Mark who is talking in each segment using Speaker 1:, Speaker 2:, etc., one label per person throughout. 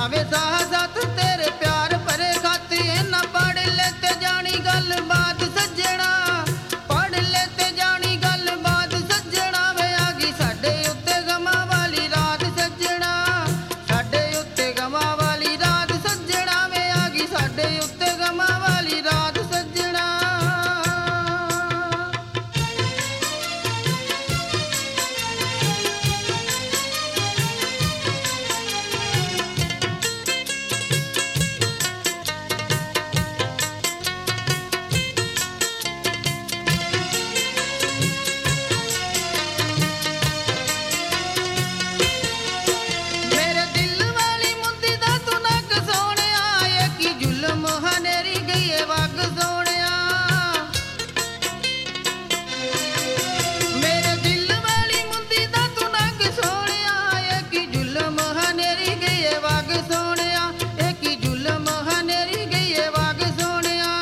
Speaker 1: ਵੇ ਸਾਹ ਸਤ ਤੇਰੇ ਪਿਆਰ ਭਰੇ ਖਤ ਇਹਨਾਂ ਪੜ੍ਹ ਲੈ ਤੇ ਜਾਣੀ ਗੱਲ ਬਾਤ ਸੱਜਣਾ ਪੜ੍ਹ ਲੈ ਤੇ ਜਾਣੀ ਗੱਲ ਬਾਤ ਸੱਜਣਾ ਵੇ ਆ ਗਈ ਸਾਡੇ ਉੱਤੇ ਗਮਾਂ ਵਾਲੀ ਰਾਤ ਸੱਜਣਾ ਸਾਡੇ ਉੱਤੇ ਗਮਾਂ ਵਾਲੀ ਰਾਤ ਸੱਜਣਾ ਵੇ ਆ ਗਈ ਸਾਡੇ ਉੱਤੇ ਗਮਾਂ ਵਾਲੀ ਰਾਤ ਸੱਜਣਾ। ਮੇਰੇ ਦਿਲ ਵਾਲੀ ਮੁੰਦੀ ਦਾ ਤੂੰ ਨੱਕ ਸੋਹਣਿਆ ਏ ਕੀ ਜ਼ੁਲਮ ਹਨੇਰੀ ਗਈ ਏ ਵਗ ਸੋਹਣਿਆ ਮੇਰੇ ਦਿਲ ਵਾਲੀ ਮੁੰਦੀ ਦਾ ਤੂੰ ਨੱਕ ਸੋਹਣਿਆ ਏ ਕੀ ਜ਼ੁਲਮ ਹਨੇਰੀ ਗਈ ਏ ਵਗ ਸੋਹਣਿਆ ਏ ਕੀ ਜ਼ੁਲਮ ਹਨੇਰੀ ਗਈ ਏ ਵਗ ਸੋਹਣਿਆ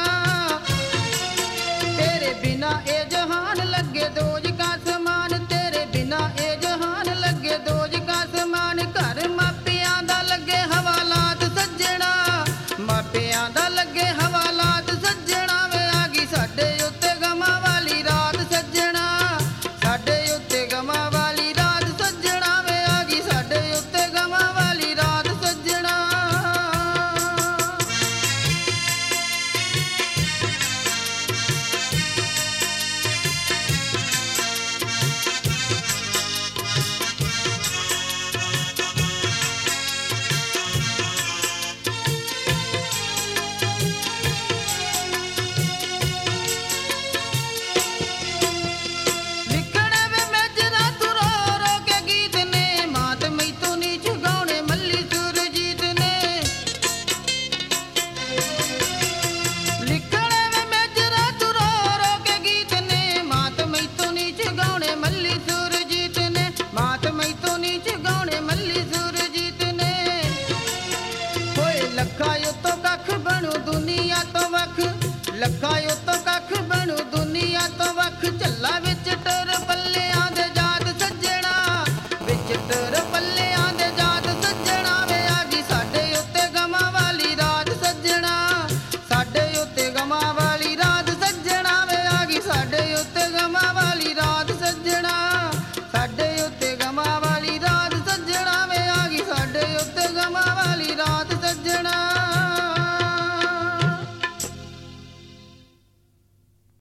Speaker 1: ਤੇਰੇ ਬਿਨਾ ਇਹ ਜਹਾਨ ਲੱਗੇ ਦੋਜ ਕਾ ਸਮਾਨ ਤੇਰੇ ਬਿਨਾ ਇਹ ਜਹਾਨ ਲੱਗੇ ਦੋਜ ਕਾ ਸਮਾਨ ਘਰ ਮਾਪਿਆਂ ਦਾ ਲੱਗੇ ਹਵਾਲਾਤ ਸੱਜਣਾ ਮਾਪਿਆਂ ਦਾ ਲੱਗੇ ਹਵਾਲਾਤ ਸੱਜਣਾ ਵੇ ਆ ਗਈ ਸਾਡੇ ਉੱਤੇ ਗਮਾਂ ਵਾਲੀ ਰਾਤ ਸੱਜਣਾ ਸਾਡੇ ਉੱਤੇ ਗਮਾਂ ਵਾਲੀ ਰਾਤ ਸੱਜਣਾ ਵੇ ਆ ਗਈ ਸਾਡੇ ਉੱਤੇ ਗਮਾਂ ਵਾਲੀ ਰਾਤ ਸੱਜਣਾ। ਲਿਖਣੇ ਵੇ ਮੇਜਰਾ ਤੂੰ ਰੋ ਰੋ ਕੇ ਗੀਤ ਨੇ ਮਾਤ ਮੈਥੋਂ ਨੀ ਛੁਗਾਉਣੇ ਮੱਲੀ ਸੁਰਜੀਤ ਨੇ ਲਿਖਣੇ ਵੇ ਮੇਜਰਾ ਤੂੰ ਰੋ ਰੋ ਕੇ ਗੀਤ ਨੇ ਮਾਤ ਮੈਥੋਂ ਨੀ ਛੁਗਾਉਣੇ ਮੱਲੀ ਸੁਰਜੀਤ ਨੇ ਮਾਤ ਮੈਥੋਂ ਨੀ ਛੁਗਾਉਣੇ ਮੱਲੀ ਸੁਰਜੀਤ ਨੇ ਹੋਏ ਲੱਖਾਂ ਉਤੋਂ ਕੱਖ ਬਣੂ ਦੁਨੀਆ ਤੋਂ ਵੱਖ ਲੱਖਾਂ ਉਤੋਂ